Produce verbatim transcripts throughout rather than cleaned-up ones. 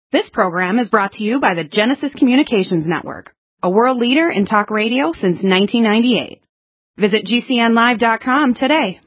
This program is brought to you by the Genesis Communications Network, a world leader in talk radio since nineteen ninety-eight. Visit G C N live dot com today.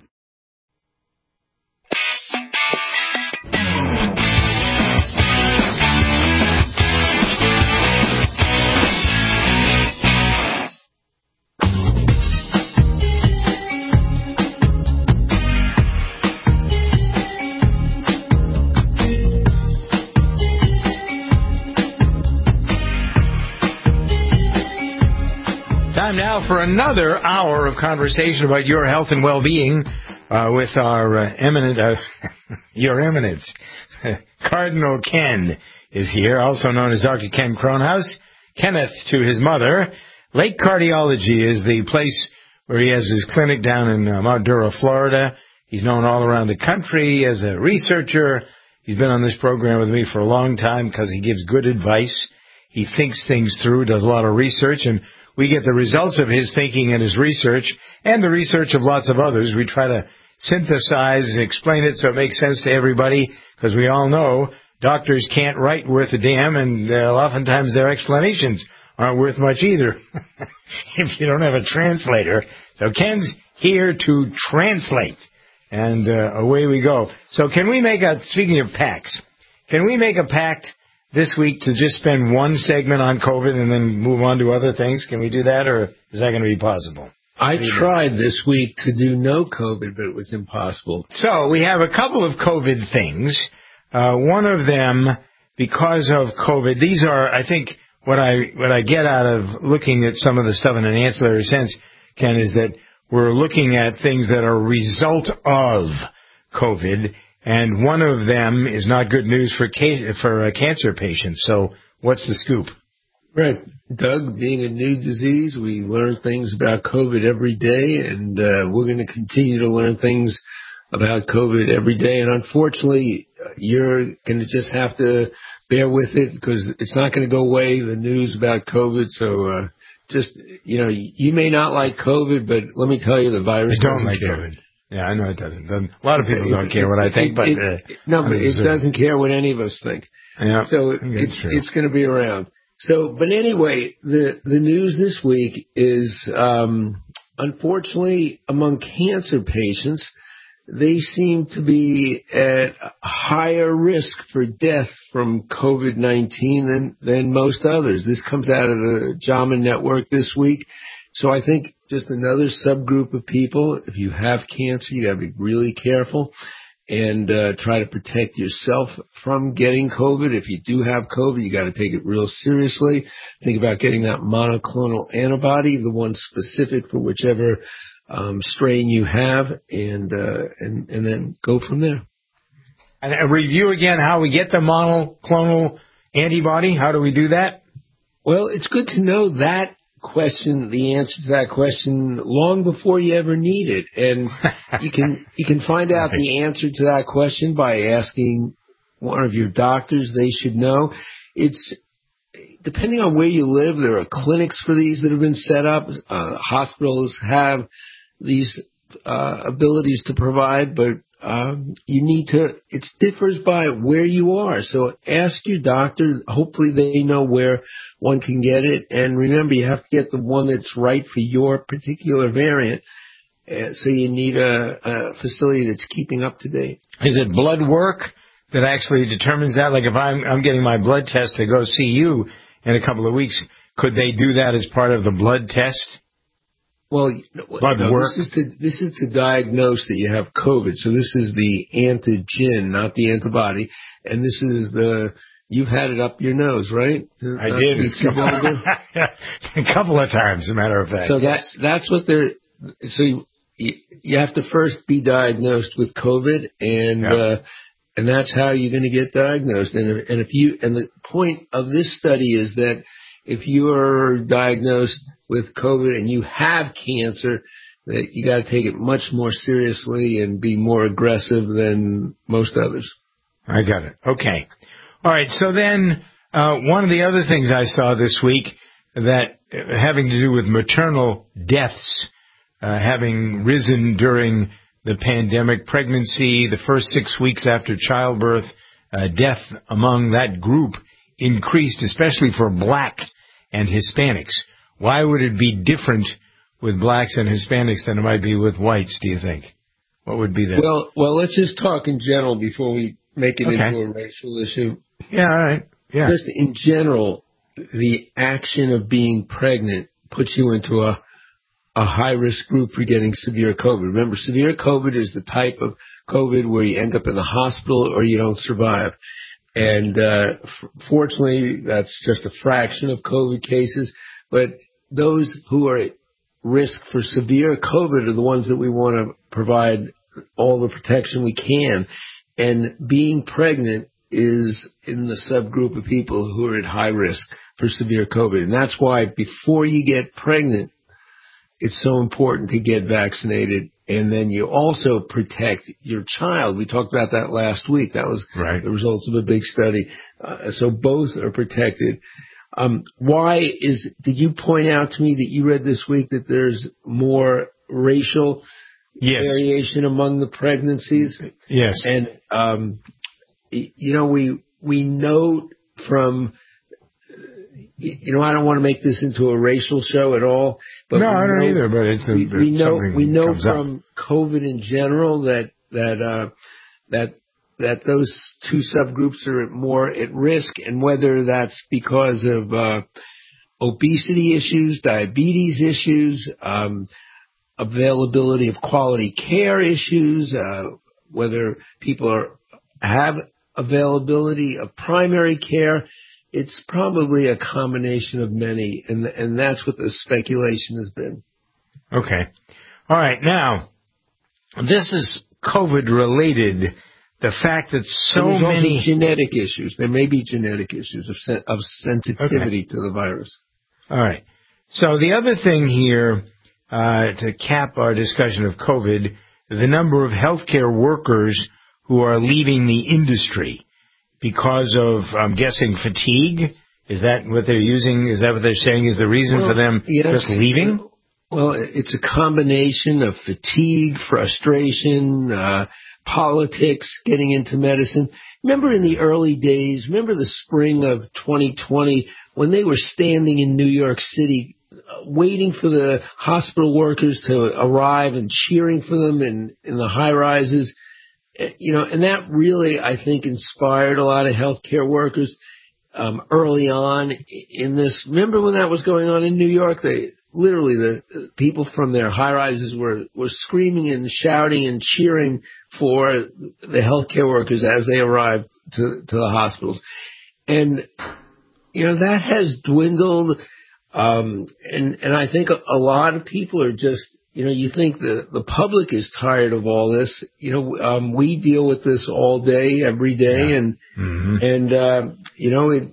Time now for another hour of conversation about your health and well-being uh, with our uh, eminent, uh, your eminence, Cardinal Ken is here, also known as Doctor Ken Kronhaus. Kenneth to his mother. Lake Cardiology is the place where he has his clinic down in uh, Mount Dura, Florida. He's known all around the country as a researcher. He's been on this program with me for a long time because he gives good advice. He thinks things through, does a lot of research, and we get the results of his thinking and his research and the research of lots of others. We try to synthesize and explain it so it makes sense to everybody, because we all know doctors can't write worth a damn, and uh, oftentimes their explanations aren't worth much either if you don't have a translator. So Ken's here to translate, and uh, away we go. So can we make a, speaking of pacts, can we make a pact this week to just spend one segment on COVID and then move on to other things? Can we do that, or is that going to be possible? I tried this week to do no COVID, but it was impossible. So we have a couple of COVID things. Uh, one of them, because of COVID, these are, I think, what I what I get out of looking at some of the stuff in an ancillary sense, Ken, is that we're looking at things that are a result of COVID. And one of them is not good news for ca- for uh, cancer patients. So what's the scoop? Right. Doug, being a new disease, we learn things about COVID every day, and uh, we're going to continue to learn things about COVID every day. And unfortunately, you're going to just have to bear with it, because it's not going to go away, the news about COVID. So uh, just, you know, you may not like COVID, but let me tell you, the virus I don't doesn't like care. COVID. Yeah, I know it doesn't. A lot of people don't care what I think, but... Uh, it, no, but it doesn't care what any of us think. Yeah, so it's true. it's going to be around. So, but anyway, the, the news this week is, um, unfortunately, among cancer patients, they seem to be at higher risk for death from COVID nineteen than, than most others. This comes out of the JAMA Network this week. So I think just another subgroup of people, if you have cancer, you got to be really careful and uh, try to protect yourself from getting COVID. If you do have COVID, you got to take it real seriously. Think about getting that monoclonal antibody, the one specific for whichever um, strain you have, and, uh, and and then go from there. And a review again how we get the monoclonal antibody. How do we do that? Well, it's good to know that question, the answer to that question, long before you ever need it. And you can you can find out the answer to that question by asking one of your doctors. They should know. It's depending on where you live, there are clinics for these that have been set up. Uh, hospitals have these uh, abilities to provide, but Um, you need to, it differs by where you are. So ask your doctor. Hopefully they know where one can get it. And remember, you have to get the one that's right for your particular variant. Uh, so you need a, a facility that's keeping up to date. Is it blood work that actually determines that? Like if I'm, I'm getting my blood test to go see you in a couple of weeks, could they do that as part of the blood test? Well, blood no, work. this is to this is to diagnose that you have COVID. So this is the antigen, not the antibody, and this is the you've had it up your nose, right? I not did a couple of times, as a matter of fact. So yes. that that's what they're. So you, you have to first be diagnosed with COVID, and yep. uh, and that's how you're going to get diagnosed. And if, and if you and the point of this study is that if you are diagnosed with COVID and you have cancer, that you got to take it much more seriously and be more aggressive than most others. I got it. Okay. All right. So then uh, one of the other things I saw this week that uh, having to do with maternal deaths, uh, having risen during the pandemic, pregnancy, the first six weeks after childbirth, uh, death among that group increased, especially for black and Hispanics. Why would it be different with blacks and Hispanics than it might be with whites, do you think? What would be the... Well, well, let's just talk in general before we make it okay. into a racial issue. Yeah, all right. Yeah. Just in general, the action of being pregnant puts you into a a high-risk group for getting severe COVID. Remember, severe COVID is the type of COVID where you end up in the hospital or you don't survive. And uh, f- fortunately, that's just a fraction of COVID cases. But those who are at risk for severe COVID are the ones that we want to provide all the protection we can. And being pregnant is in the subgroup of people who are at high risk for severe COVID. And that's why before you get pregnant, it's so important to get vaccinated, and then you also protect your child. We talked about that last week. That was right. the results of a big study. Uh, so both are protected. Um, why is, did you point out to me that you read this week that there's more racial yes. variation among the pregnancies? Yes. And, um, you know, we, we know from, you know, I don't want to make this into a racial show at all. But no, I don't know, either. But it's a, we, we know we know from up. COVID in general that that uh, that that those two subgroups are more at risk, and whether that's because of uh, obesity issues, diabetes issues, um, availability of quality care issues, uh, whether people are have availability of primary care. It's probably a combination of many, and and that's what the speculation has been. Okay. All right. Now, this is COVID-related. The fact that so and there's many... also genetic issues. There may be genetic issues of, sen- of sensitivity okay. to the virus. All right. So the other thing here, uh, to cap our discussion of COVID, the number of healthcare workers who are leaving the industry. Because of, I'm guessing, fatigue? Is that what they're using? Is that what they're saying is the reason well, for them yes. just leaving? Well, it's a combination of fatigue, frustration, uh, politics, getting into medicine. Remember in the early days, remember the spring of twenty twenty when they were standing in New York City uh, waiting for the hospital workers to arrive and cheering for them in, in the high rises? You know, and that really, I think, inspired a lot of healthcare workers um, early on in this. Remember when that was going on in New York? They literally, the people from their high rises were, were screaming and shouting and cheering for the healthcare workers as they arrived to, to the hospitals. And, you know, that has dwindled. Um, and, and I think a, a lot of people are just, you know, you think the, the public is tired of all this. You know, um, we deal with this all day, every day. Yeah. And, mm-hmm. and, uh, you know, it,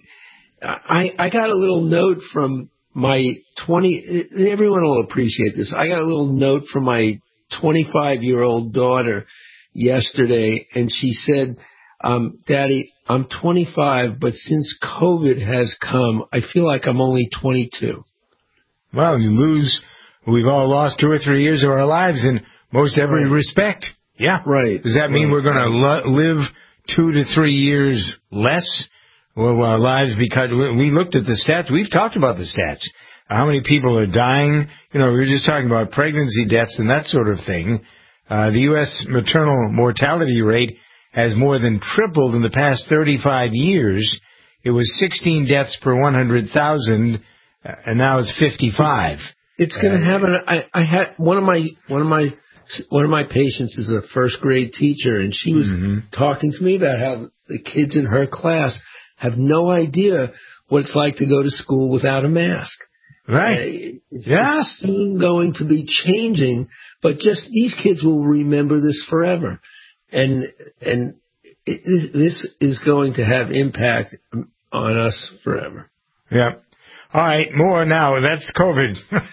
I, I got a little note from my twenty, everyone will appreciate this. I got a little note from my twenty-five year old daughter yesterday, and she said, um, Daddy, I'm twenty-five, but since COVID has come, I feel like I'm only twenty-two. Well, you lose, we've all lost two or three years of our lives in most every right. respect. Yeah. Right. Does that mean right. we're going to lo- live two to three years less? Well, our lives, because we looked at the stats. We've talked about the stats. How many people are dying? You know, we were just talking about pregnancy deaths and that sort of thing. Uh, the U S maternal mortality rate has more than tripled in the past thirty-five years. It was sixteen deaths per one hundred thousand, and now it's fifty-five. It's, it's going to uh, happen. I, I had one of my one of my one of my patients is a first grade teacher, and she was mm-hmm. talking to me about how the kids in her class have no idea what it's like to go to school without a mask. Right. Uh, it's yeah. soon going to be changing, but just these kids will remember this forever. And and it, this is going to have impact on us forever. Yeah. All right, more now. That's COVID.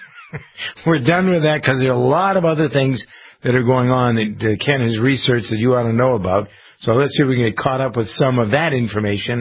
We're done with that because there are a lot of other things that are going on that uh, Ken has researched that you ought to know about. So let's see if we can get caught up with some of that information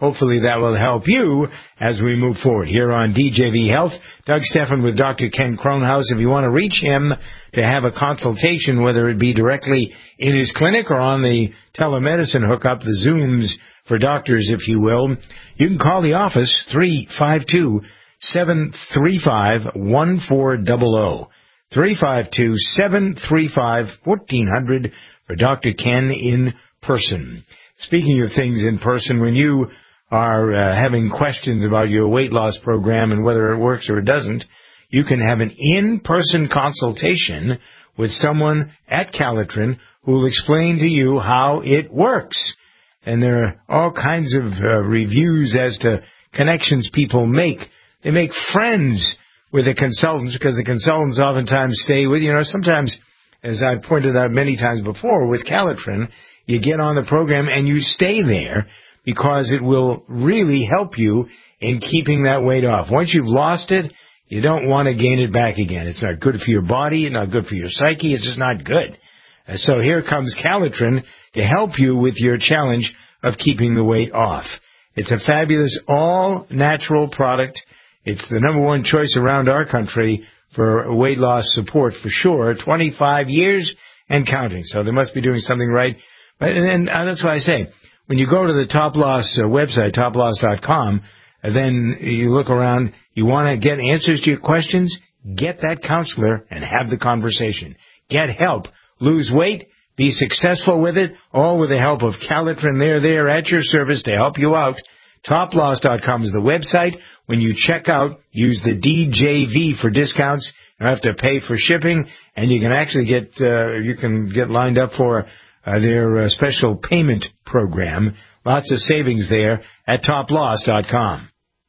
hopefully that will help you as we move forward. Here on D J V Health, Doug Stephan with Doctor Ken Kronhaus. If you want to reach him to have a consultation, whether it be directly in his clinic or on the telemedicine hookup, the Zooms for doctors, if you will, you can call the office, three five two, seven three five, one four zero zero. three five two, seven three five, one four zero zero for Doctor Ken in person. Speaking of things in person, when you are uh, having questions about your weight loss program and whether it works or it doesn't, you can have an in-person consultation with someone at Calitrin who will explain to you how it works. And there are all kinds of uh, reviews as to connections people make. They make friends with the consultants because the consultants oftentimes stay with, you know, sometimes, as I've pointed out many times before, with Calitrin, you get on the program and you stay there because it will really help you in keeping that weight off. Once you've lost it, you don't want to gain it back again. It's not good for your body. It's not good for your psyche. It's just not good. Uh, so here comes Calitrin to help you with your challenge of keeping the weight off. It's a fabulous all-natural product. It's the number one choice around our country for weight loss support for sure. twenty-five years and counting. So they must be doing something right. But, and, and that's why I say, when you go to the Top Loss uh, website, top loss dot com, uh, then you look around, you want to get answers to your questions, get that counselor and have the conversation. Get help. Lose weight. Be successful with it, all with the help of Calitrin. They're there at your service to help you out. top loss dot com is the website. When you check out, use the D J V for discounts. You don't have to pay for shipping, and you can actually get uh, you can get lined up for uh, their uh, special payment program. Lots of savings there at top loss dot com.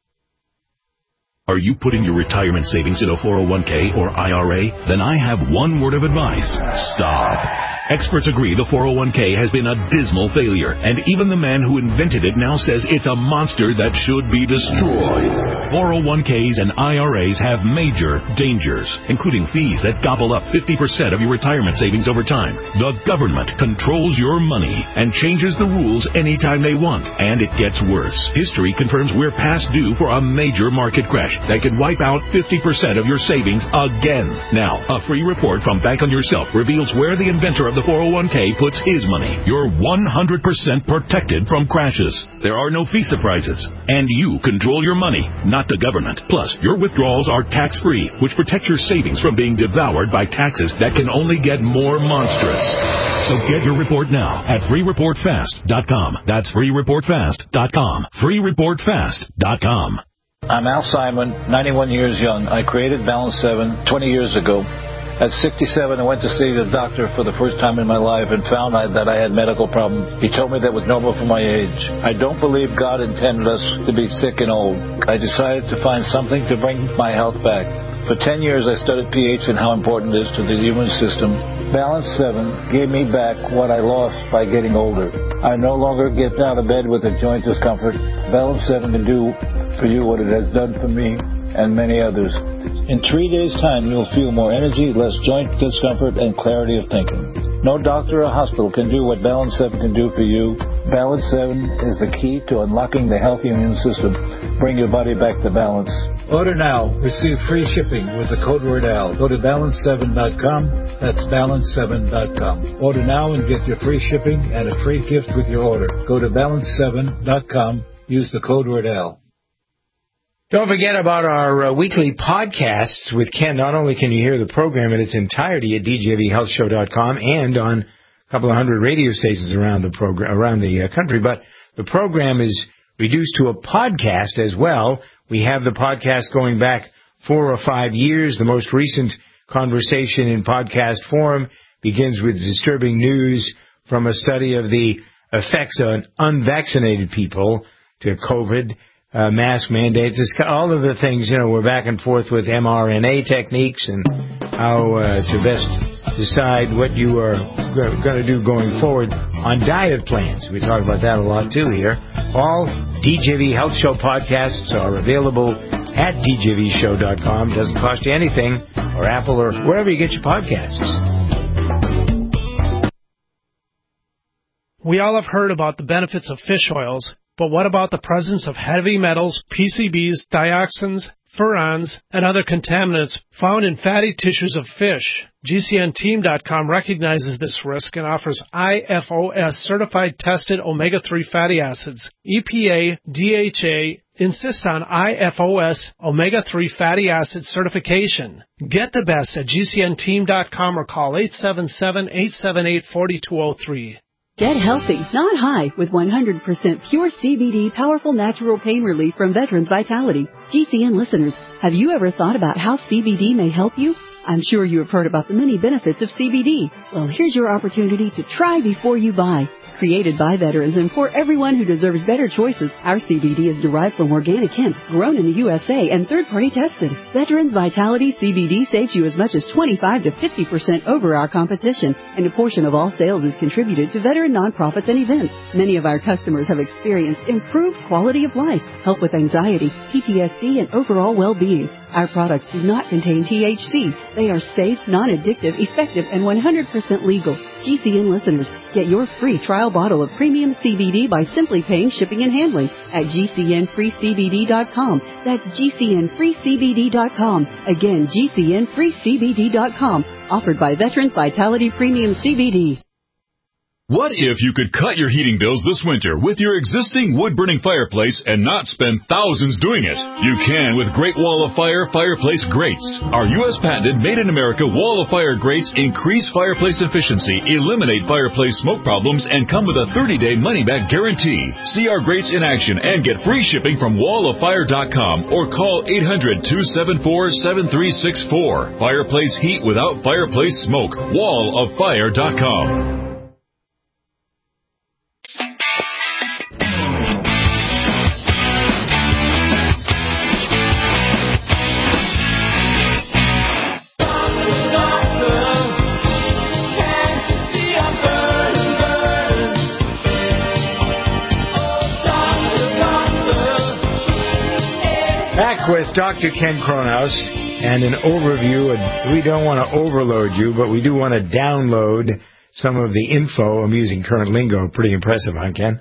Are you putting your retirement savings in a four oh one k or I R A? Then I have one word of advice. Stop. Experts agree the four oh one k has been a dismal failure, and even the man who invented it now says it's a monster that should be destroyed. four oh one k's and I R A's have major dangers, including fees that gobble up fifty percent of your retirement savings over time. The government controls your money and changes the rules anytime they want, and it gets worse. History confirms we're past due for a major market crash that could wipe out fifty percent of your savings again. Now, a free report from Bank on Yourself reveals where the inventor of the four oh one k puts his money. You're one hundred percent protected from crashes. There are no fee surprises. And you control your money, not the government. Plus, your withdrawals are tax-free, which protects your savings from being devoured by taxes that can only get more monstrous. So get your report now at free report fast dot com. That's free report fast dot com. free report fast dot com. I'm Al Simon, ninety-one years young. I created Balance seven twenty years ago. At sixty-seven, I went to see the doctor for the first time in my life and found that I had medical problems. He told me that was normal for my age. I don't believe God intended us to be sick and old. I decided to find something to bring my health back. For ten years, I studied pH and how important it is to the immune system. Balance seven gave me back what I lost by getting older. I no longer get out of bed with a joint discomfort. Balance seven can do for you what it has done for me and many others. In three days' time, you'll feel more energy, less joint discomfort, and clarity of thinking. No doctor or hospital can do what Balance seven can do for you. Balance seven is the key to unlocking the healthy immune system. Bring your body back to balance. Order now. Receive free shipping with the code word A L. Go to balance seven dot com. That's balance seven dot com. Order now and get your free shipping and a free gift with your order. Go to balance seven dot com. Use the code word A L. Don't forget about our uh, weekly podcasts with Ken. Not only can you hear the program in its entirety at d j v health show dot com and on a couple of hundred radio stations around the program, around the uh, country, but the program is reduced to a podcast as well. We have the podcast going back four or five years. The most recent conversation in podcast form begins with disturbing news from a study of the effects on unvaccinated people to COVID. Uh, mask mandates, all of the things, you know, we're back and forth with M R N A techniques and how uh, to best decide what you are g- going to do going forward on diet plans. We talk about that a lot, too, here. All D J V Health Show podcasts are available at d j v show dot com. Doesn't cost you anything, or Apple, or wherever you get your podcasts. We all have heard about the benefits of fish oils, But what about the presence of heavy metals, P C Bs, dioxins, furans, and other contaminants found in fatty tissues of fish? G C N team dot com recognizes this risk and offers I F O S-certified tested omega three fatty acids. E P A, D H A, insist on I F O S omega three fatty acid certification. Get the best at G C N team dot com or call eight seven seven, eight seven eight, four two zero three. Get healthy, not high, with one hundred percent pure C B D powerful natural pain relief from Veterans Vitality. G C N listeners, have you ever thought about how C B D may help you? I'm sure you have heard about the many benefits of C B D. Well, here's your opportunity to try before you buy. Created by veterans and for everyone who deserves better choices, our C B D is derived from organic hemp, grown in the U S A and third-party tested. Veterans Vitality C B D saves you as much as twenty-five to fifty percent over our competition, and a portion of all sales is contributed to veteran nonprofits and events. Many of our customers have experienced improved quality of life, help with anxiety, P T S D, and overall well-being. Our products do not contain T H C. They are safe, non-addictive, effective, and one hundred percent legal. G C N listeners, get your free trial bottle of premium C B D by simply paying shipping and handling at G C N free C B D dot com. That's G C N free C B D dot com. Again, G C N free C B D dot com. Offered by Veterans Vitality Premium C B D. What if you could cut your heating bills this winter with your existing wood-burning fireplace and not spend thousands doing it? You can with Great Wall of Fire fireplace grates. Our U S patented made-in-America Wall of Fire grates increase fireplace efficiency, eliminate fireplace smoke problems, and come with a thirty-day money-back guarantee. See our grates in action and get free shipping from wall of fire dot com or call eight hundred, two seven four, seven three six four. Fireplace heat without fireplace smoke. wall of fire dot com. Back with Doctor Ken Kronhaus and an overview. We don't want to overload you, but we do want to download some of the info. I'm using current lingo. Pretty impressive, huh, Ken?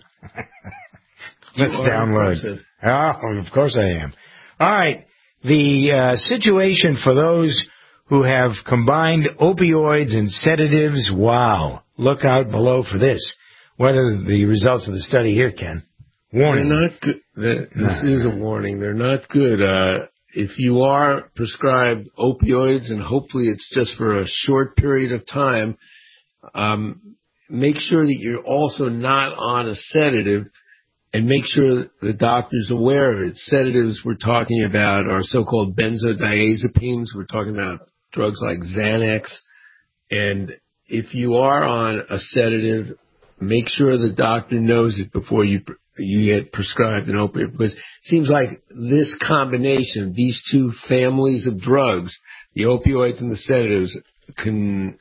Let's download. Impressive. Oh, of course I am. All right. The uh, situation for those who have combined opioids and sedatives, wow. Look out below for this. What are the results of the study here, Ken? Warning. They're not good. This no. is a warning. They're not good. Uh, if you are prescribed opioids, and hopefully it's just for a short period of time, um, make sure that you're also not on a sedative, and make sure the doctor's aware of it. Sedatives we're talking about are so-called benzodiazepines. We're talking about drugs like Xanax. And if you are on a sedative, make sure the doctor knows it before you you get prescribed an opioid, because it seems like this combination, these two families of drugs, the opioids and the sedatives, can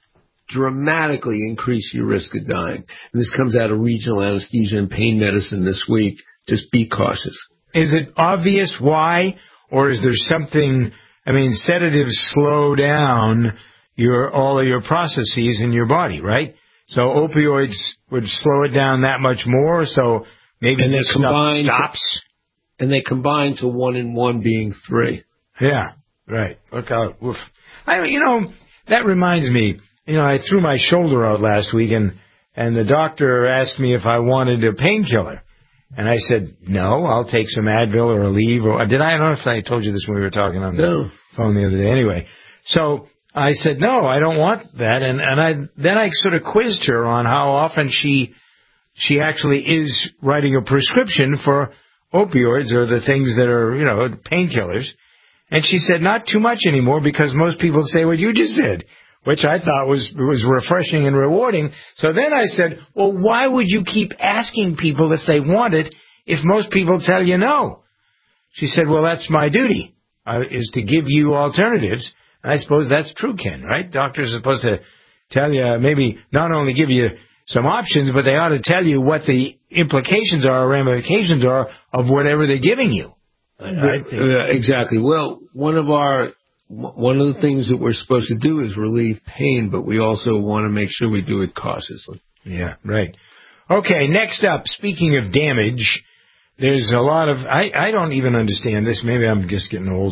dramatically increase your risk of dying. And this comes out of regional anesthesia and pain medicine this week. Just be cautious. Is it obvious why, or is there something? I mean, sedatives slow down your all of your processes in your body, right? So opioids would slow it down that much more, so maybe and this stuff stops. To, and they combine to one and one being three. Yeah, right. Look out. Oof. I, you know, that reminds me, you know, I threw my shoulder out last week, and, and the doctor asked me if I wanted a painkiller. And I said, no, I'll take some Advil or Aleve. Or, did I? I don't know if I told you this when we were talking on the no. phone the other day. Anyway, so I said, no, I don't want that. And, and I then I sort of quizzed her on how often she she actually is writing a prescription for opioids or the things that are, you know, painkillers. And she said, not too much anymore, because most people say what you just said, which I thought was was refreshing and rewarding. So then I said, well, why would you keep asking people if they want it if most people tell you no? She said, well, that's my duty, uh, is to give you alternatives. And I suppose that's true, Ken, right? Doctors are supposed to tell you, maybe not only give you some options, but they ought to tell you what the implications are or ramifications are of whatever they're giving you. I, I think. Uh, exactly. Well, one of our one of the things that we're supposed to do is relieve pain, but we also want to make sure we do it cautiously. Yeah, right. Okay, next up, speaking of damage, there's a lot of, I, I don't even understand this. Maybe I'm just getting old.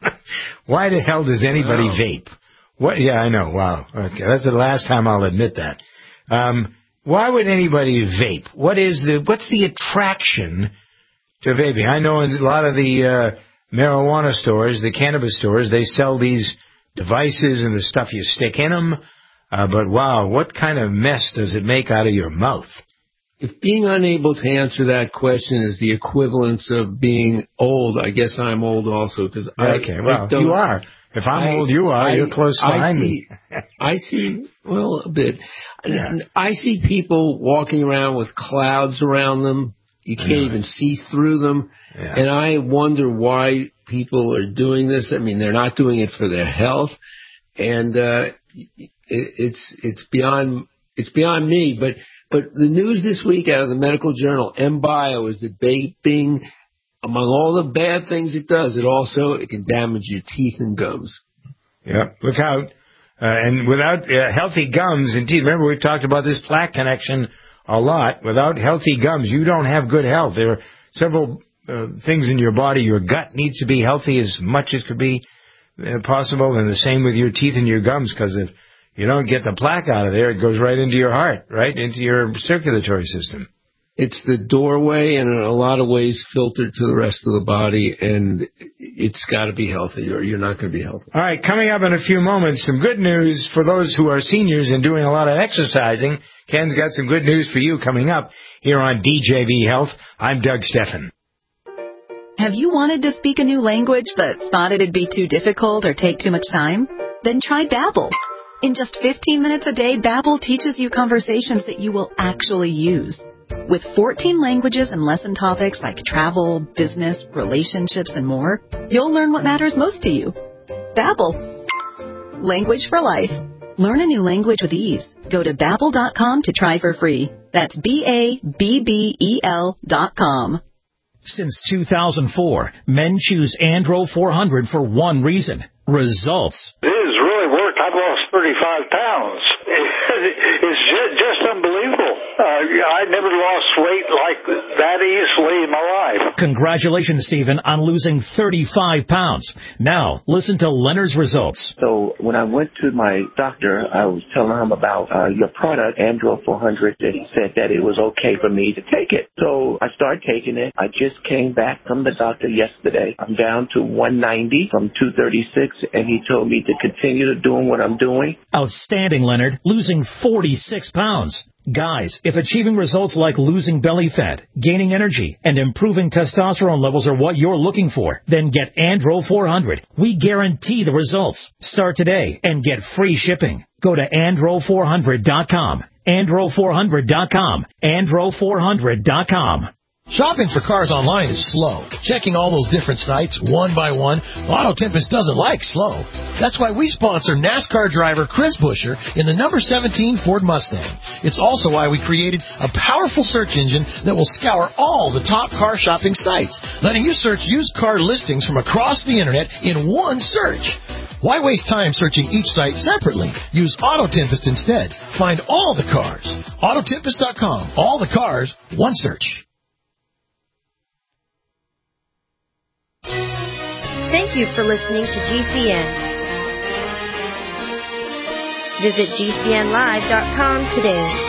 Why the hell does anybody wow. vape? What? Yeah, I know. Wow. Okay, that's the last time I'll admit that. Um, why would anybody vape? What is the, what's the attraction to vaping? I know in a lot of the uh, marijuana stores, the cannabis stores, they sell these devices and the stuff you stick in them. Uh, but wow, what kind of mess does it make out of your mouth? If being unable to answer that question is the equivalence of being old, I guess I'm old also because I okay, well, I don't, you are. If I'm I, old, you are. I, You're close I behind see, me. I see, well, a bit. Yeah. I see people walking around with clouds around them. You can't even see through them. Yeah. And I wonder why people are doing this. I mean, they're not doing it for their health. And uh, it, it's it's beyond it's beyond me. But but the news this week out of the medical journal MBio is that vaping, among all the bad things it does, it also it can damage your teeth and gums. Yeah, look out. Uh, and without uh, healthy gums and teeth, remember we've talked about this plaque connection a lot. Without healthy gums, you don't have good health. There are several uh, things in your body. Your gut needs to be healthy as much as could be uh, possible, and the same with your teeth and your gums, because if you don't get the plaque out of there, it goes right into your heart, right into your circulatory system. It's the doorway and in a lot of ways filtered to the rest of the body, and it's got to be healthy or you're not going to be healthy. All right, coming up in a few moments, some good news for those who are seniors and doing a lot of exercising. Ken's got some good news for you coming up here on D J V Health. I'm Doug Steffen. Have you wanted to speak a new language but thought it'd be too difficult or take too much time? Then try Babbel. In just fifteen minutes a day, Babbel teaches you conversations that you will actually use. With fourteen languages and lesson topics like travel, business, relationships, and more, you'll learn what matters most to you. Babbel. Language for life. Learn a new language with ease. Go to Babbel dot com to try for free. That's B A B B E L dot com. Since two thousand four, men choose Andro four hundred for one reason: results. It has really worked. I've lost thirty-five pounds. It's just unbelievable. Uh, I never lost weight like that easily in my life. Congratulations, Stephen, on losing thirty-five pounds. Now, listen to Leonard's results. So when I went to my doctor, I was telling him about uh, your product, Andro four hundred, and he said that it was okay for me to take it. So I started taking it. I just came back from the doctor yesterday. I'm down to one ninety from two thirty-six, and he told me to continue to doing what I'm doing. Outstanding, Leonard, losing forty-six pounds. Guys, if achieving results like losing belly fat, gaining energy, and improving testosterone levels are what you're looking for, then get Andro four hundred. We guarantee the results. Start today and get free shipping. Go to Andro four hundred dot com. Andro four hundred dot com. Andro four hundred dot com. Shopping for cars online is slow. Checking all those different sites one by one, Auto Tempest doesn't like slow. That's why we sponsor NASCAR driver Chris Buescher in the number seventeen Ford Mustang. It's also why we created a powerful search engine that will scour all the top car shopping sites, letting you search used car listings from across the internet in one search. Why waste time searching each site separately? Use Auto Tempest instead. Find all the cars. Auto Tempest dot com. All the cars, one search. Thank you for listening to G C N. Visit G C N live dot com today.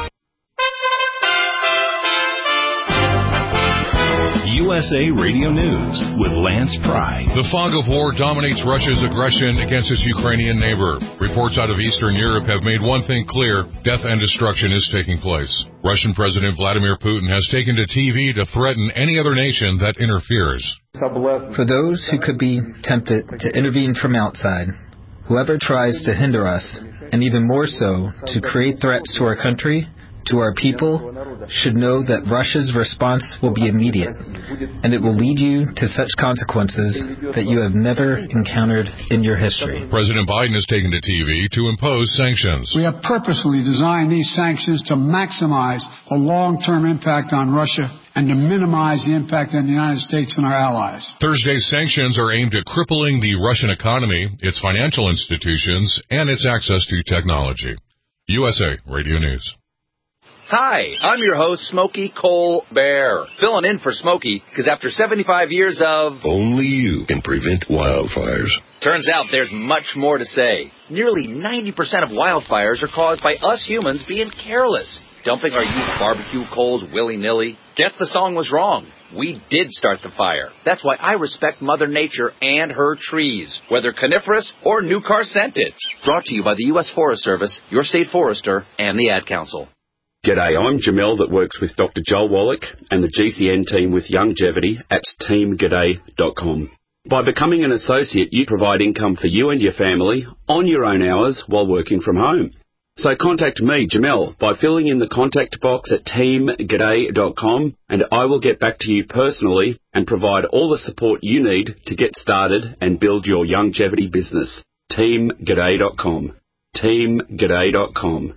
U S A Radio News with Lance Pry. The fog of war dominates Russia's aggression against its Ukrainian neighbor. Reports out of Eastern Europe have made one thing clear: death and destruction is taking place. Russian President Vladimir Putin has taken to T V to threaten any other nation that interferes. For those who could be tempted to intervene from outside, whoever tries to hinder us, and even more so, to create threats to our country, to our people, should know that Russia's response will be immediate, and it will lead you to such consequences that you have never encountered in your history. President Biden has taken to T V to impose sanctions. We have purposely designed these sanctions to maximize the long-term impact on Russia and to minimize the impact on the United States and our allies. Thursday's sanctions are aimed at crippling the Russian economy, its financial institutions, and its access to technology. U S A Radio News. Hi, I'm your host, Smokey Colbert, filling in for Smokey because after seventy-five years of... Only you can prevent wildfires. Turns out there's much more to say. Nearly ninety percent of wildfires are caused by us humans being careless, dumping our used barbecue coals willy-nilly. Guess the song was wrong. We did start the fire. That's why I respect Mother Nature and her trees, whether coniferous or new car scented. Brought to you by the U S Forest Service, your state forester, and the Ad Council. G'day, I'm Jamel that works with Doctor Joel Wallach and the G C N team with Youngevity at team g'day dot com. By becoming an associate, you provide income for you and your family on your own hours while working from home. So contact me, Jamel, by filling in the contact box at team g'day dot com, and I will get back to you personally and provide all the support you need to get started and build your Youngevity business. team g'day dot com. team g'day dot com.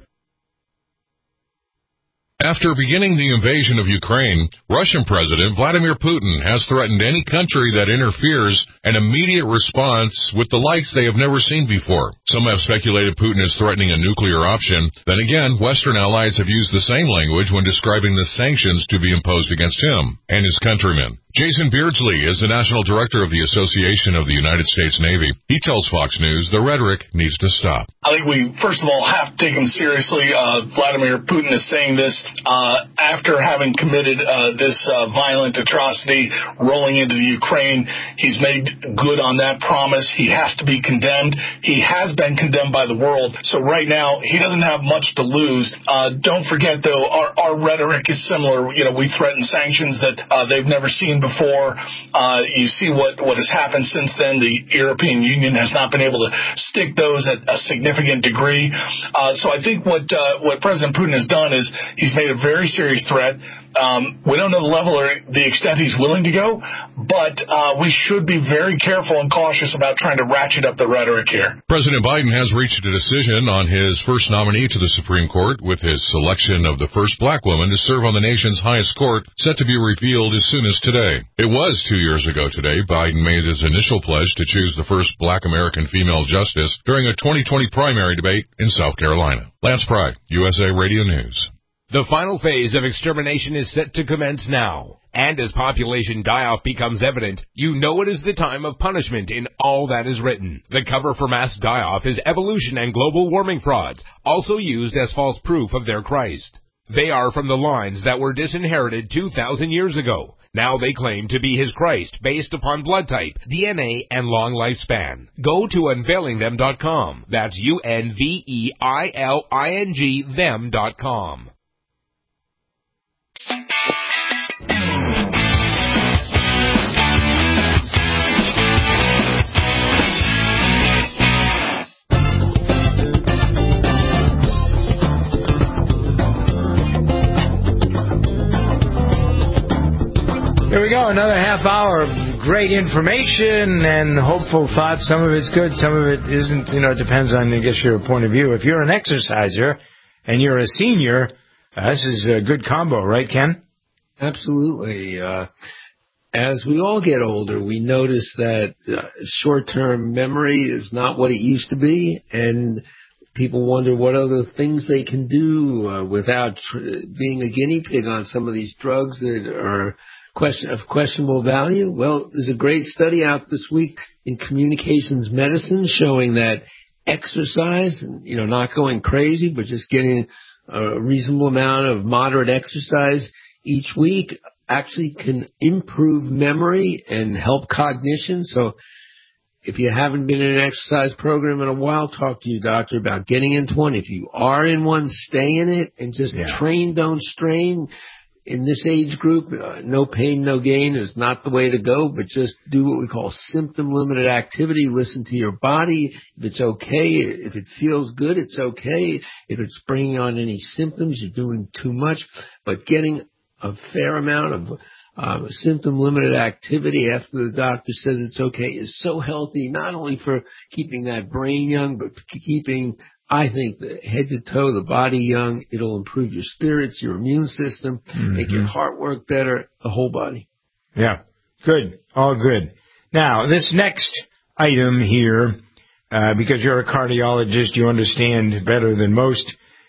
After beginning the invasion of Ukraine, Russian President Vladimir Putin has threatened any country that interferes an immediate response with the likes they have never seen before. Some have speculated Putin is threatening a nuclear option. Then again, Western allies have used the same language when describing the sanctions to be imposed against him and his countrymen. Jason Beardsley is the National Director of the Association of the United States Navy. He tells Fox News the rhetoric needs to stop. I think we, first of all, have to take him seriously. Uh, Vladimir Putin is saying this uh, after having committed uh, this uh, violent atrocity rolling into the Ukraine. He's made good on that promise. He has to be condemned. He has been condemned by the world. So right now, he doesn't have much to lose. Uh, don't forget, though, our, our rhetoric is similar. You know, we threaten sanctions that uh, they've never seen before. Uh, you see what, what has happened since then. The European Union has not been able to stick those at a significant degree. Uh, so I think what uh, what President Putin has done is he's made a very serious threat. Um, we don't know the level or the extent he's willing to go, but uh, we should be very careful and cautious about trying to ratchet up the rhetoric here. President Biden has reached a decision on his first nominee to the Supreme Court, with his selection of the first black woman to serve on the nation's highest court set to be revealed as soon as today. It was two years ago today Biden made his initial pledge to choose the first black American female justice during a twenty twenty primary debate in South Carolina. Lance Pry, U S A Radio News. The final phase of extermination is set to commence now. And as population die-off becomes evident, you know it is the time of punishment in all that is written. The cover for mass die-off is evolution and global warming frauds, also used as false proof of their Christ. They are from the lines that were disinherited two thousand years ago. Now they claim to be his Christ based upon blood type, D N A, and long lifespan. Go to unveiling them dot com. That's U N V E I L I N G them dot com. Here we go, another half hour of great information and hopeful thoughts. Some of it's good, some of it isn't. You know, it depends on, I guess, your point of view. If you're an exerciser and you're a senior, uh, this is a good combo, right, Ken? Absolutely. Uh, as we all get older, we notice that uh, short-term memory is not what it used to be, and people wonder what other things they can do uh, without tr- being a guinea pig on some of these drugs that are question of questionable value. Well, there's a great study out this week in Communications Medicine showing that exercise, you know, not going crazy, but just getting a reasonable amount of moderate exercise each week actually can improve memory and help cognition. So if you haven't been in an exercise program in a while, talk to your doctor about getting into one. If you are in one, stay in it and just yeah. train, don't strain. In this age group, uh, no pain, no gain is not the way to go, but just do what we call symptom-limited activity. Listen to your body. If it's okay, if it feels good, it's okay. If it's bringing on any symptoms, you're doing too much. But getting a fair amount of uh, symptom-limited activity after the doctor says it's okay is so healthy, not only for keeping that brain young, but keeping, I think, the head to toe, the body young. It'll improve your spirits, your immune system, mm-hmm. make your heart work better, the whole body. Yeah, good. All good. Now, this next item here, uh, because you're a cardiologist, you understand better than most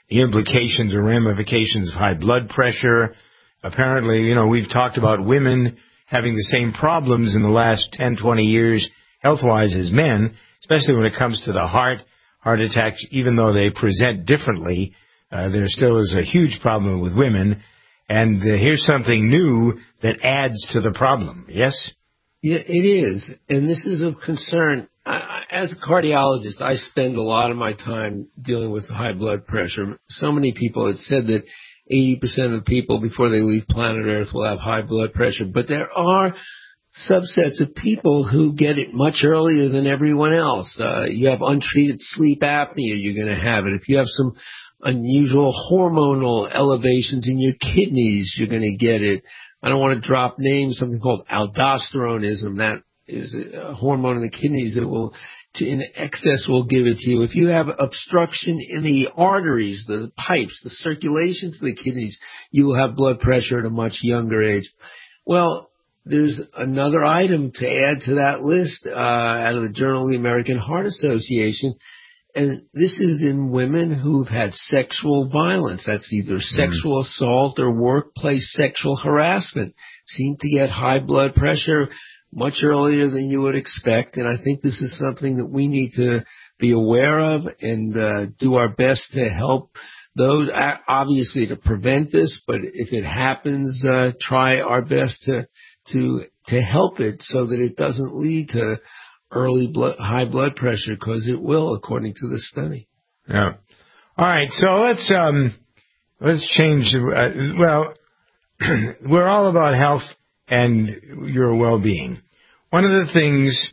the implications or ramifications of high blood pressure. Apparently, you know, we've talked about women having the same problems in the last ten, twenty years health-wise as men, especially when it comes to the heart, heart attacks, even though they present differently. Uh, there still is a huge problem with women. And uh, here's something new that adds to the problem. Yes? Yeah, it is. And this is of concern. I, as a cardiologist, I spend a lot of my time dealing with high blood pressure. So many people have said that eighty percent of the people before they leave planet Earth will have high blood pressure. But there are subsets of people who get it much earlier than everyone else. Uh, you have untreated sleep apnea, you're going to have it. If you have some unusual hormonal elevations in your kidneys, you're going to get it. I don't want to drop names, something called aldosteronism. That is a hormone in the kidneys that will, in excess, will give it to you. If you have obstruction in the arteries, the pipes, the circulation to the kidneys, you will have blood pressure at a much younger age. Well, there's another item to add to that list uh, out of the Journal of the American Heart Association. And this is in women who've had sexual violence. That's either sexual assault or workplace sexual harassment. Seem to get high blood pressure much earlier than you would expect. And I think this is something that we need to be aware of and uh, do our best to help those, obviously to prevent this. But if it happens, uh, try our best to to to help it so that it doesn't lead to early blood, high blood pressure, because it will, according to the study. Yeah. All right. So let's um, let's change. Uh, well, we're all about health and your well-being. One of the things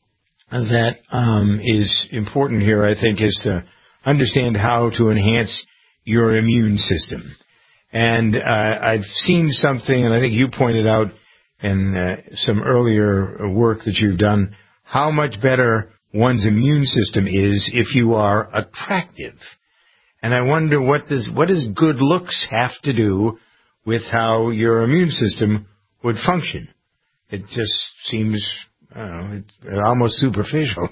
that um, is important here, I think, is to understand how to enhance your immune system. And uh, I've seen something, and I think you pointed out in uh, some earlier work that you've done, how much better one's immune system is if you are attractive. And I wonder what does what does good looks have to do with how your immune system would function? It just seems, I don't know, it's almost superficial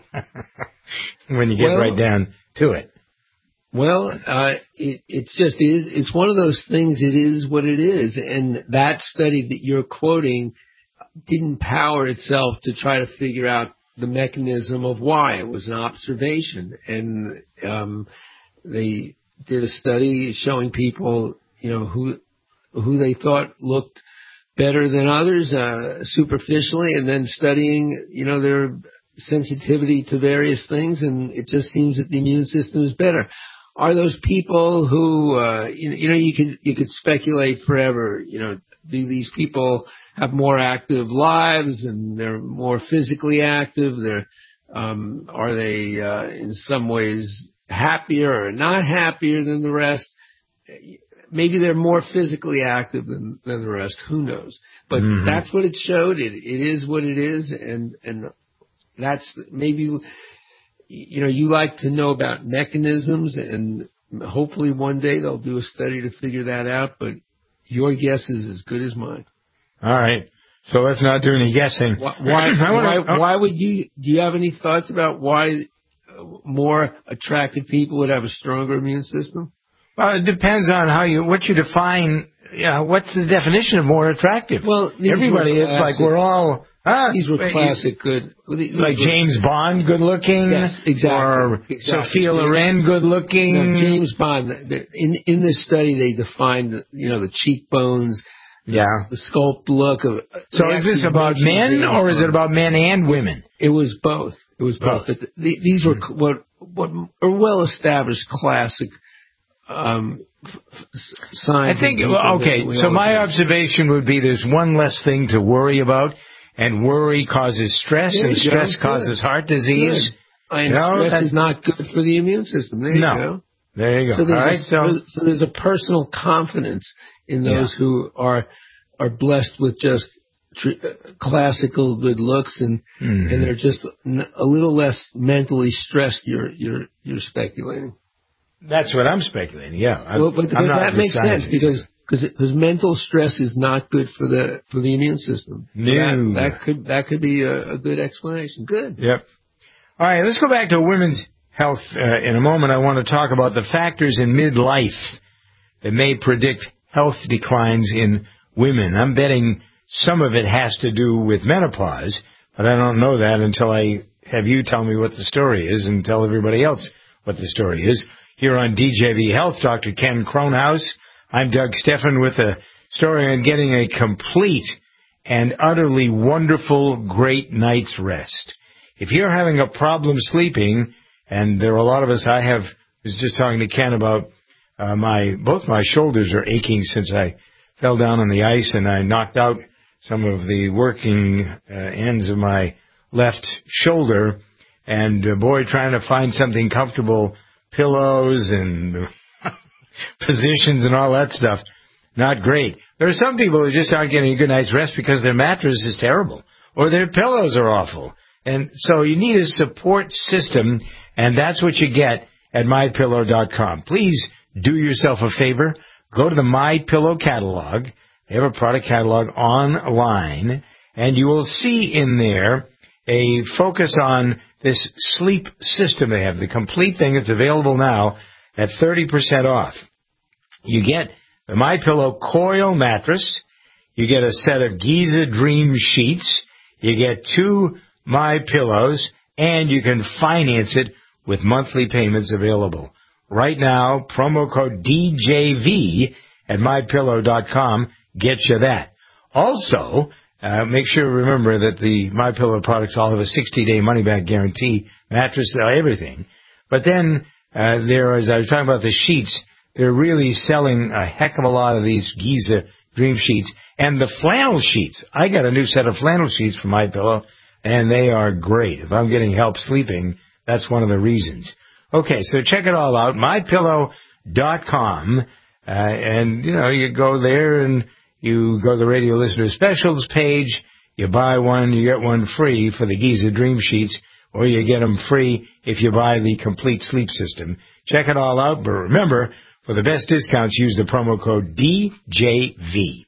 when you get well, right down to it. Well, uh, it, it's just is. It's one of those things. It is what it is, and that study that you're quoting didn't power itself to try to figure out the mechanism of why. It was an observation, and um, they did a study showing people, you know, who who they thought looked better than others uh, superficially, and then studying, you know, their sensitivity to various things, and it just seems that the immune system is better. Are those people who, uh, you, you know, you could you could speculate forever, you know, do these people have more active lives and they're more physically active? They're, um, are they uh, in some ways happier or not happier than the rest? Maybe they're more physically active than, than the rest. Who knows? But mm-hmm. that's what it showed. It it is what it is, and and that's maybe. You know, you like to know about mechanisms, and hopefully one day they'll do a study to figure that out, but your guess is as good as mine. All right. So let's not do any guessing. Why, why, why, why would you, do you have any thoughts about why more attractive people would have a stronger immune system? Well, it depends on how you, what you define, you know, what's the definition of more attractive? Well, everybody, it's like we're all, ah, these were classic good. Like James Bond, good looking? Yes, exactly. Or exactly. Sophia Loren, good looking? No, James Bond. In in this study, they defined, you know, the cheekbones, yeah, the sculpt look of. So is this about men, or is it about men and women? It was both. It was both. both. The, these were what what are well established classic um, signs. I think. Well, okay. So my observation would be there's one less thing to worry about. And worry causes stress, and stress go. causes good. heart disease. Good. And no, stress that's, is not good for the immune system. There no. you go. There you go. So there's, All right, a, so, so there's a personal confidence in those yeah. who are are blessed with just tr- classical good looks, and mm-hmm. and they're just a little less mentally stressed. You're you're you're speculating. That's what I'm speculating. Yeah. I'm, well, but, I'm but not that makes sense because. Because mental stress is not good for the for the immune system. No. That, that could that could be a, a good explanation. Good. Yep. All right, let's go back to women's Health uh, in a moment. I want to talk about the factors in midlife that may predict health declines in women. I'm betting some of it has to do with menopause, but I don't know that until I have you tell me what the story is and tell everybody else what the story is. Here on D J V Health, Doctor Ken Kronhaus. I'm Doug Steffen with a story on getting a complete and utterly wonderful, great night's rest. If you're having a problem sleeping, and there are a lot of us, I have, was just talking to Ken about uh, my, both my shoulders are aching since I fell down on the ice and I knocked out some of the working uh, ends of my left shoulder. And uh, boy, trying to find something comfortable, pillows and positions and all that stuff, not great. There are some people who just aren't getting a good night's rest because their mattress is terrible or their pillows are awful. And so you need a support system, and that's what you get at my pillow dot com. Please do yourself a favor. Go to the MyPillow catalog. They have a product catalog online, and you will see in there a focus on this sleep system they have, the complete thing that's available now at thirty percent off. You get the MyPillow coil mattress. You get a set of Giza Dream sheets. You get two My Pillows, and you can finance it with monthly payments available. Right now, promo code D J V at my pillow dot com gets you that. Also, uh, make sure to remember that the MyPillow products all have a sixty-day money-back guarantee, mattress, everything. But then uh, there, as I was talking about the sheets, they're really selling a heck of a lot of these Giza Dream sheets. And the flannel sheets, I got a new set of flannel sheets from MyPillow, and they are great. If I'm getting help sleeping, that's one of the reasons. Okay, so check it all out, my pillow dot com, uh, and, you know, you go there and you go to the radio listener specials page, you buy one, you get one free for the Giza Dream Sheets, or you get them free if you buy the complete sleep system. Check it all out, but remember, for the best discounts, use the promo code D J V.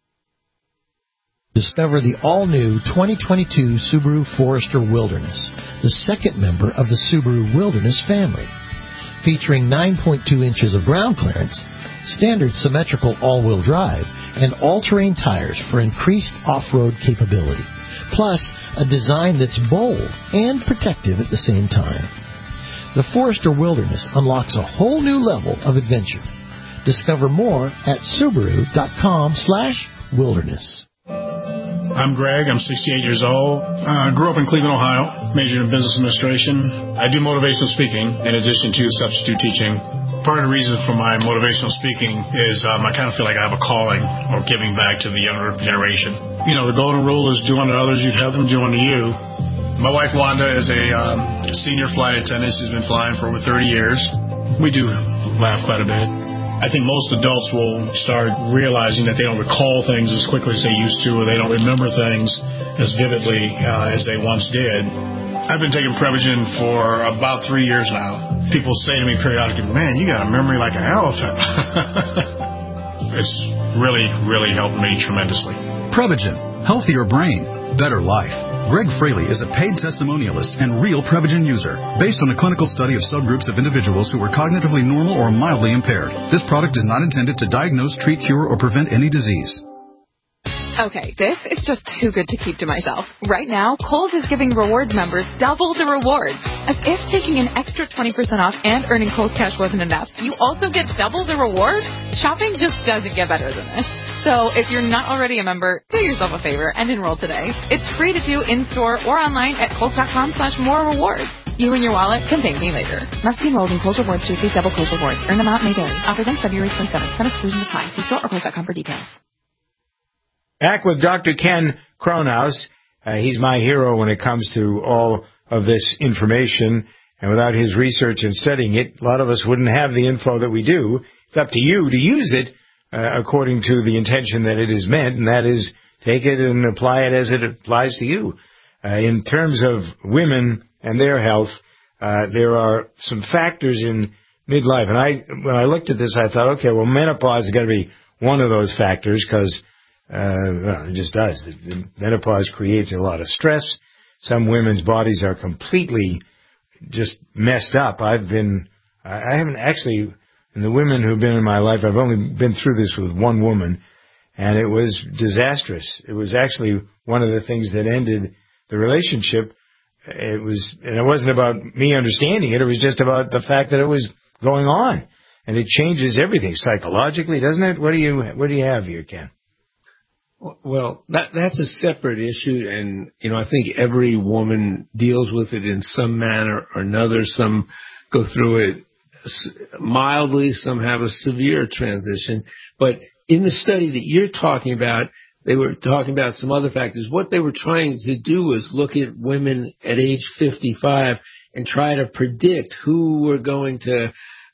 Discover the all-new twenty twenty-two Subaru Forester Wilderness, the second member of the Subaru Wilderness family. Featuring nine point two inches of ground clearance, standard symmetrical all-wheel drive, and all-terrain tires for increased off-road capability. Plus, a design that's bold and protective at the same time. The Forester Wilderness unlocks a whole new level of adventure. Discover more at Subaru dot com slash wilderness. I'm Greg. I'm sixty-eight years old. I uh, grew up in Cleveland, Ohio, majored in business administration. I do motivational speaking in addition to substitute teaching. Part of the reason for my motivational speaking is um, I kind of feel like I have a calling or giving back to the younger generation. You know, the golden rule is do unto others, you'd have them do unto you. My wife, Wanda, is a um, senior flight attendant. She's been flying for over thirty years. We do laugh quite a bit. I think most adults will start realizing that they don't recall things as quickly as they used to, or they don't remember things as vividly uh, as they once did. I've been taking Prevagen for about three years now. People say to me periodically, man, you got a memory like an elephant. It's really, really helped me tremendously. Prevagen, healthier brain, better life. Greg Fraley is a paid testimonialist and real Prevagen user, based on a clinical study of subgroups of individuals who were cognitively normal or mildly impaired. This product is not intended to diagnose, treat, cure, or prevent any disease. Okay, this is just too good to keep to myself. Right now, Kohl's is giving rewards members double the rewards. As if taking an extra twenty percent off and earning Kohl's cash wasn't enough, you also get double the rewards? Shopping just doesn't get better than this. So if you're not already a member, do yourself a favor and enroll today. It's free to do in-store or online at Kohl's dot com slash more rewards. You and your wallet can thank me later. Must be enrolled in Kohl's Rewards to receive double Kohl's Rewards. Earn amount may vary. Offer ends February twenty-seventh. Some exclusions apply. See store or Kohl's dot com for details. Back with Doctor Ken Kronhaus. Uh, he's my hero when it comes to all of this information. And without his research and studying it, a lot of us wouldn't have the info that we do. It's up to you to use it uh, according to the intention that it is meant, and that is take it and apply it as it applies to you. Uh, in terms of women and their health, uh, there are some factors in midlife. And I, when I looked at this, I thought, okay, well, menopause has got to be one of those factors because Uh, well, it just does. The menopause creates a lot of stress. Some women's bodies are completely just messed up. I've been, I haven't actually, in the women who've been in my life, I've only been through this with one woman, and it was disastrous. It was actually one of the things that ended the relationship. It was, and it wasn't about me understanding it. It was just about the fact that it was going on, and it changes everything psychologically, doesn't it? What do you, what do you have here, Ken? Well, that that's a separate issue, and you know I think every woman deals with it in some manner or another. Some go through it mildly, some have a severe transition. But in the study that you're talking about, they were talking about some other factors. What they were trying to do was look at women at age fifty-five and try to predict who were going to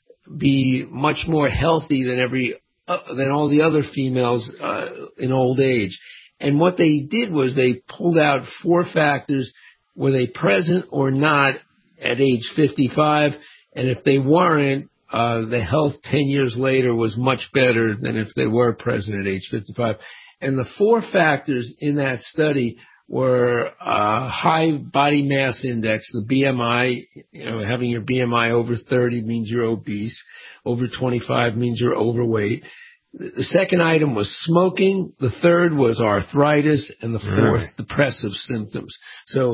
be much more healthy than every uh, than all the other females uh, in old age. And what they did was they pulled out four factors: were they present or not at age fifty-five? And if they weren't, uh, the health ten years later was much better than if they were present at age fifty-five. And the four factors in that study were uh, high body mass index, the B M I. You know, having your B M I over thirty means you're obese. Over twenty-five means you're overweight. The second item was smoking. The third was arthritis, and the fourth, right. depressive symptoms. So,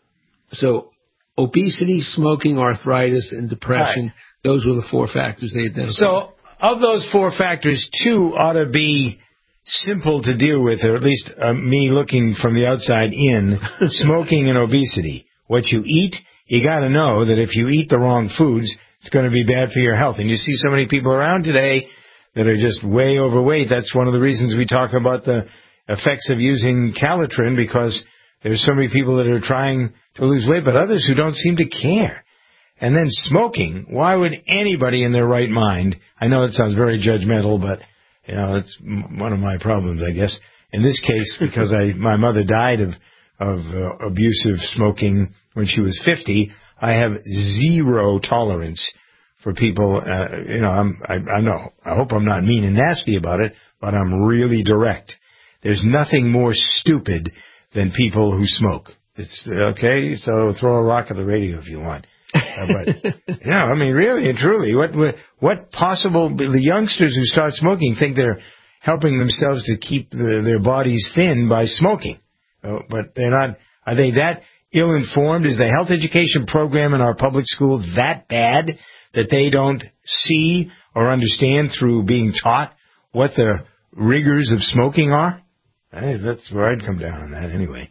so obesity, smoking, arthritis, and depression. Right. Those were the four factors they identified. So, of those four factors, two ought to be simple to deal with, or at least uh, me looking from the outside in, smoking and obesity. What you eat, you got to know that if you eat the wrong foods, it's going to be bad for your health. And you see so many people around today that are just way overweight. That's one of the reasons we talk about the effects of using Calitrin, because there's so many people that are trying to lose weight, but others who don't seem to care. And then smoking, why would anybody in their right mind, I know it sounds very judgmental, but you know, it's one of my problems, I guess. In this case, because I my mother died of of uh, abusive smoking when she was fifty, I have zero tolerance for people. Uh, you know, I'm, I, I know. I hope I'm not mean and nasty about it, but I'm really direct. There's nothing more stupid than people who smoke. It's okay. So throw a rock at the radio if you want. Uh, but yeah, I mean, really and truly, what, what what possible the youngsters who start smoking think they're helping themselves to keep the, their bodies thin by smoking, uh, but they're not. Are they that ill-informed? Is the health education program in our public schools that bad that they don't see or understand through being taught what the rigors of smoking are? Hey, that's where I'd come down on that anyway.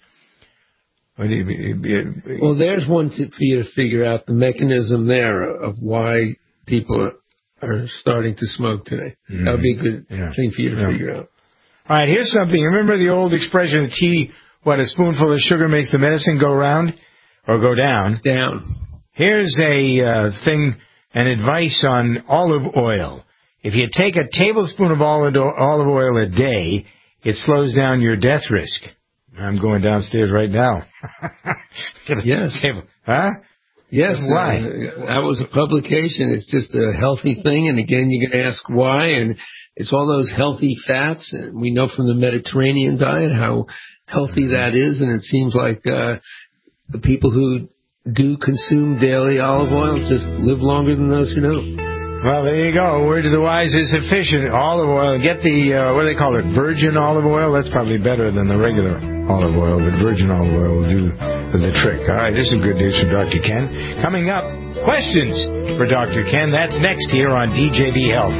Well, there's one tip for you to figure out the mechanism there of why people are, are starting to smoke today. Mm-hmm. That would be a good yeah. thing for you to yeah. figure out. All right, here's something. Remember the old expression, tea, what, a spoonful of sugar makes the medicine go round or go down? Down. Here's a uh, thing, an advice on olive oil. If you take a tablespoon of olive oil a day, it slows down your death risk. I'm going downstairs right now. Yes. Huh? Yes. Why? Uh, that was a publication. It's just a healthy thing. And again, you're going to ask why. And it's all those healthy fats. And we know from the Mediterranean diet how healthy that is. And it seems like uh, the people who do consume daily olive oil just live longer than those who don't. Well, there you go. Word to the wise is sufficient. Olive oil. Get the, uh, what do they call it, virgin olive oil? That's probably better than the regular olive oil, but virgin olive oil will do the trick. All right, this is good news from Doctor Ken. Coming up, questions for Doctor Ken. That's next here on D J B Health.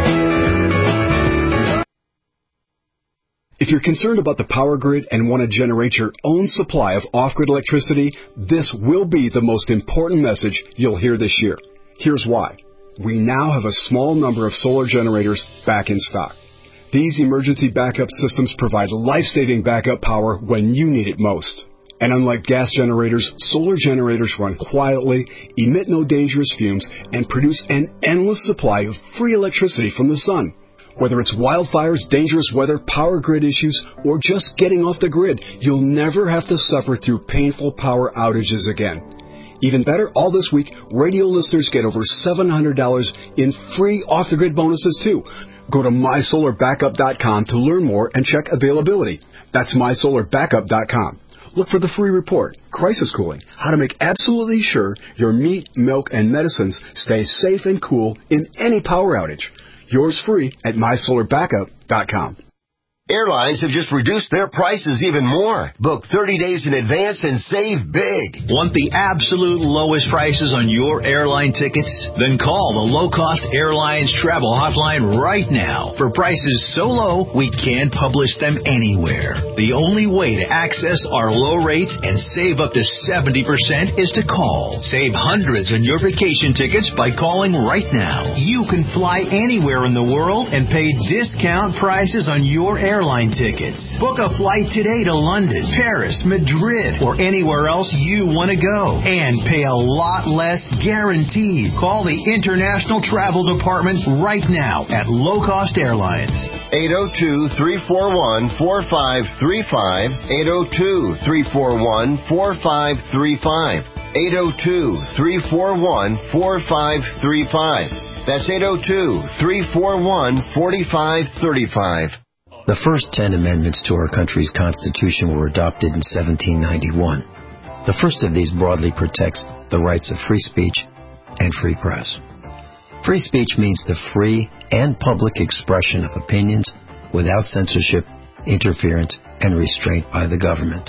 If you're concerned about the power grid and want to generate your own supply of off-grid electricity, this will be the most important message you'll hear this year. Here's why. We now have a small number of solar generators back in stock. These emergency backup systems provide life-saving backup power when you need it most. And unlike gas generators, solar generators run quietly, emit no dangerous fumes, and produce an endless supply of free electricity from the sun. Whether it's wildfires, dangerous weather, power grid issues, or just getting off the grid, you'll never have to suffer through painful power outages again. Even better, all this week, radio listeners get over seven hundred dollars in free off-the-grid bonuses, too. Go to my solar backup dot com to learn more and check availability. That's my solar backup dot com. look for the free report, Crisis Cooling, how to make absolutely sure your meat, milk, and medicines stay safe and cool in any power outage. Yours free at my solar backup dot com. Airlines have just reduced their prices even more. Book thirty days in advance and save big. Want the absolute lowest prices on your airline tickets? Then call the Low Cost Airlines Travel Hotline right now. For prices so low, we can't publish them anywhere. The only way to access our low rates and save up to seventy percent is to call. Save hundreds on your vacation tickets by calling right now. You can fly anywhere in the world and pay discount prices on your airline airline tickets. Book a flight today to London, Paris, Madrid, or anywhere else you want to go. And pay a lot less guaranteed. Call the International Travel Department right now at Low Cost Airlines. eight oh two, three four one, four five three five. eight oh two, three four one, four five three five. eight oh two, three four one, four five three five. That's eight oh two, three four one, four five three five. The first ten amendments to our country's Constitution were adopted in seventeen ninety-one. The first of these broadly protects the rights of free speech and free press. Free speech means the free and public expression of opinions without censorship, interference, and restraint by the government.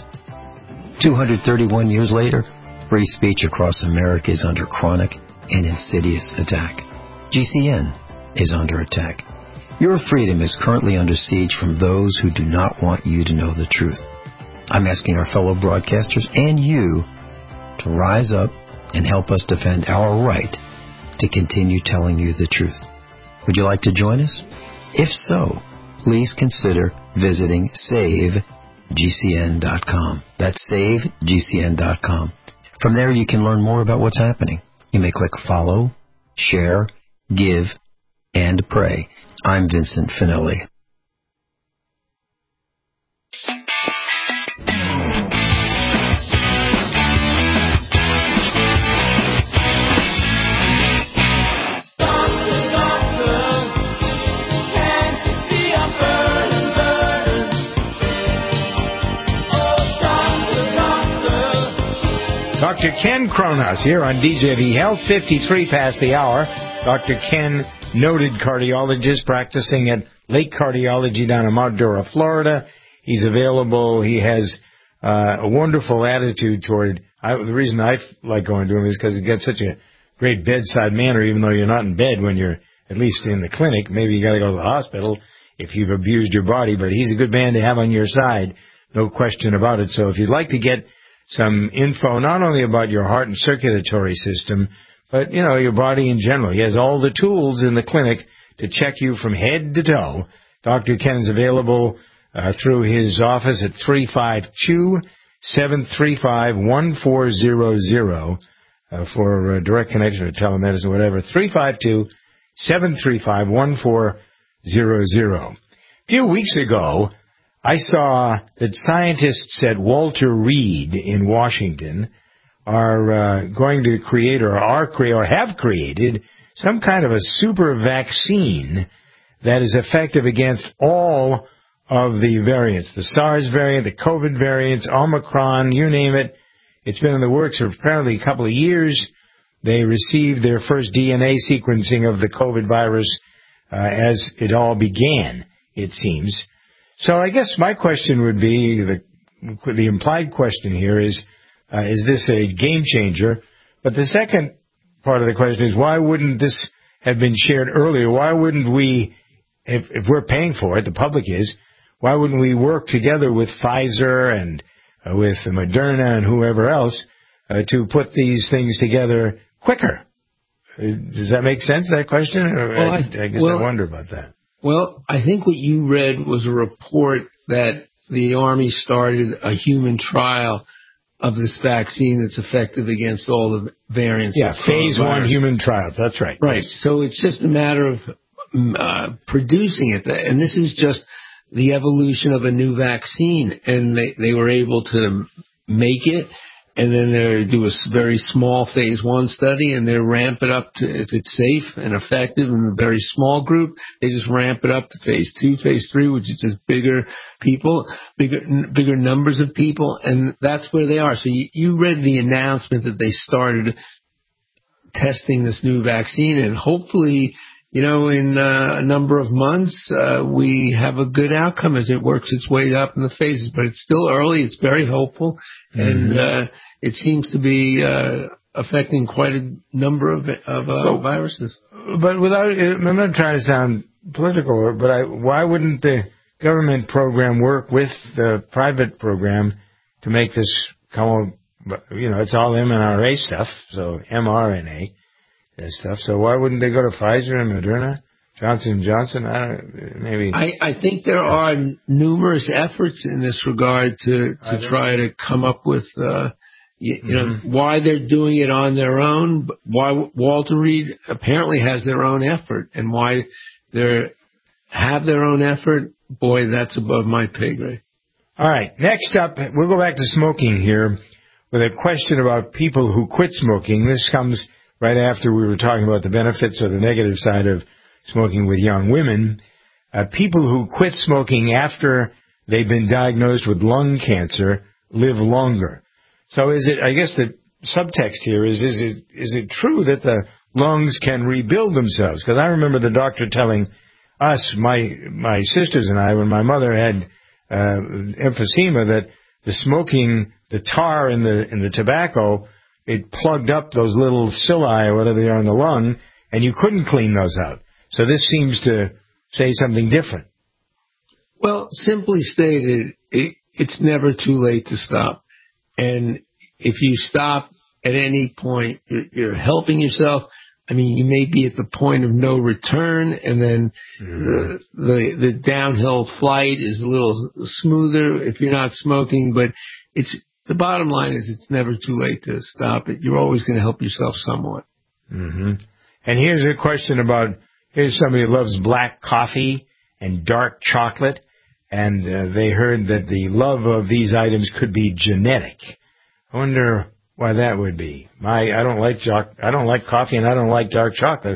two hundred thirty-one years later, free speech across America is under chronic and insidious attack. G C N is under attack. Your freedom is currently under siege from those who do not want you to know the truth. I'm asking our fellow broadcasters and you to rise up and help us defend our right to continue telling you the truth. Would you like to join us? If so, please consider visiting save G C N dot com. That's save G C N dot com. From there, you can learn more about what's happening. You may click follow, share, give, and pray. I'm Vincent Finelli. Doctor Ken Kronos here on D J V Health, fifty-three past the hour. Doctor Ken, noted cardiologist practicing at Lake Cardiology down in Mount Dora, Florida. He's available. He has uh, a wonderful attitude toward, I, the reason I like going to him is because he gets such a great bedside manner, even though you're not in bed when you're at least in the clinic. Maybe you got to go to the hospital if you've abused your body, but he's a good man to have on your side, no question about it. So if you'd like to get some info not only about your heart and circulatory system, but, you know, your body in general. He has all the tools in the clinic to check you from head to toe. Doctor Ken is available uh, through his office at three five two, seven three five, one four zero zero uh, for uh, direct connection or telemedicine, whatever. three five two, seven three five, one four zero zero. A few weeks ago, I saw that scientists at Walter Reed in Washington are uh, going to create or are cre- or have created some kind of a super vaccine that is effective against all of the variants, the SARS variant, the COVID variants, Omicron, you name it. It's been in the works for apparently a couple of years. They received their first D N A sequencing of the COVID virus uh, as it all began, it seems. So I guess my question would be, the, the implied question here is, Uh, is this a game changer? But the second part of the question is, why wouldn't this have been shared earlier? Why wouldn't we, if, if we're paying for it, the public is, why wouldn't we work together with Pfizer and uh, with Moderna and whoever else uh, to put these things together quicker? Uh, does that make sense, that question? Or well, I, I, I guess well, I wonder about that. Well, I think what you read was a report that the Army started a human trial of this vaccine that's effective against all the variants. Yeah, phase one human trials. That's right. Right. So it's just a matter of uh, producing it. And this is just the evolution of a new vaccine. And they, they were able to make it. and then they do a very small phase one study, and they ramp it up to, if it's safe and effective in a very small group, they just ramp it up to phase two, phase three, which is just bigger people, bigger bigger numbers of people, and that's where they are. So you, you read the announcement that they started testing this new vaccine, and hopefully, you know, in uh, a number of months, uh, we have a good outcome as it works its way up in the phases. But it's still early. It's very hopeful. Mm-hmm. And uh, it seems to be uh, affecting quite a number of, of uh, so, viruses. But without, I'm not trying to sound political, but I, why wouldn't the government program work with the private program to make this come, you know, it's all M R A stuff, so mRNA. And stuff. So why wouldn't they go to Pfizer and Moderna, Johnson and Johnson? I don't, maybe. I, I think there are numerous efforts in this regard to to try to come up with, uh, you, you mm-hmm. know, why they're doing it on their own. Why Walter Reed apparently has their own effort, and why they have their own effort. Boy, that's above my pay grade. All right. Next up, we'll go back to smoking here with a question about people who quit smoking. This comes right after we were talking about the benefits or the negative side of smoking with young women. Uh, people who quit smoking after they've been diagnosed with lung cancer live longer. So is it, I guess the subtext here is, is it, is it true that the lungs can rebuild themselves? Because I remember the doctor telling us, my, my sisters and I, when my mother had uh, emphysema, that the smoking, the tar in the, in the tobacco, it plugged up those little cilia or whatever they are in the lung, and you couldn't clean those out. So this seems to say something different. Well, simply stated, it, it's never too late to stop. And if you stop at any point, you're, you're helping yourself. I mean, you may be at the point of no return, and then mm-hmm. the, the the downhill flight is a little smoother if you're not smoking, but it's the bottom line is it's never too late to stop it. You're always going to help yourself somewhat. Mm-hmm. And here's a question about, here's somebody who loves black coffee and dark chocolate, and uh, they heard that the love of these items could be genetic. I wonder why that would be. My, I don't like jo- I don't like coffee, and I don't like dark chocolate.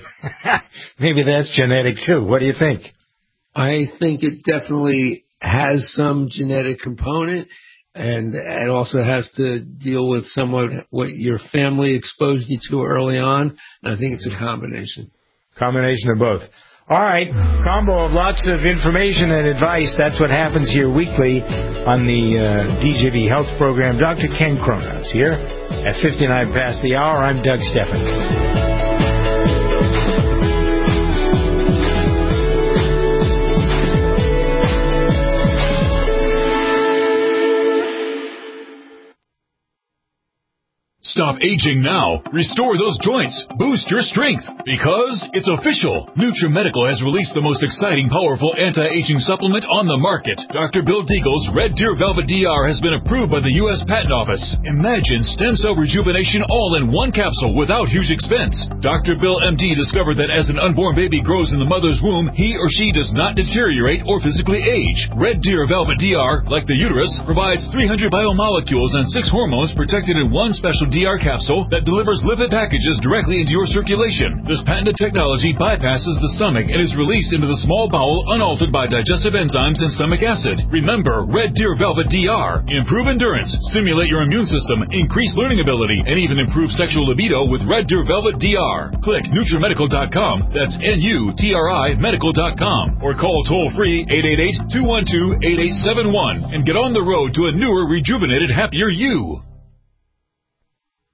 Maybe that's genetic too. What do you think? I think it definitely has some genetic component. And it also has to deal with somewhat what your family exposed you to early on. And I think it's a combination. Combination of both. All right. Combo of lots of information and advice. That's what happens here weekly on the uh, D J V Health Program. Doctor Ken Cronos here at fifty-nine past the hour. I'm Doug Steffen. Stop aging now. Restore those joints. Boost your strength. Because it's official. NutriMedical has released the most exciting, powerful anti-aging supplement on the market. Doctor Bill Deagle's Red Deer Velvet D R has been approved by the U S Patent Office. Imagine stem cell rejuvenation all in one capsule without huge expense. Doctor Bill M D discovered that as an unborn baby grows in the mother's womb, he or she does not deteriorate or physically age. Red Deer Velvet D R, like the uterus, provides three hundred biomolecules and six hormones protected in one special D R capsule that delivers lipid packages directly into your circulation. This patented technology bypasses the stomach and is released into the small bowel unaltered by digestive enzymes and stomach acid. Remember, Red Deer Velvet D R. Improve endurance, stimulate your immune system, increase learning ability, and even improve sexual libido with Red Deer Velvet D R. Click NutriMedical dot com, that's N U T R I medical dot com, or call toll-free eight eight eight, two one two, eight eight seven one and get on the road to a newer, rejuvenated, happier you.